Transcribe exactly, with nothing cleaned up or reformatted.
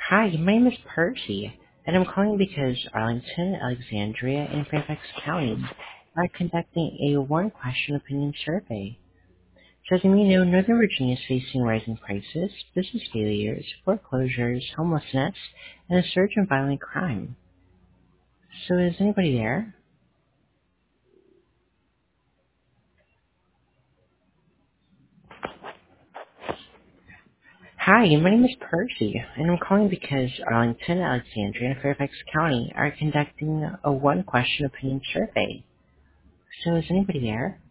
Hi, my name is Percy, and I'm calling because Arlington, Alexandria, and Fairfax County are conducting a one-question opinion survey. So as you may know, Northern Virginia is facing rising prices, business failures, foreclosures, homelessness, and a surge in violent crime. So is anybody there? Hi, my name is Percy, and I'm calling because Arlington, Alexandria, and Fairfax County are conducting a one-question opinion survey. So is anybody there?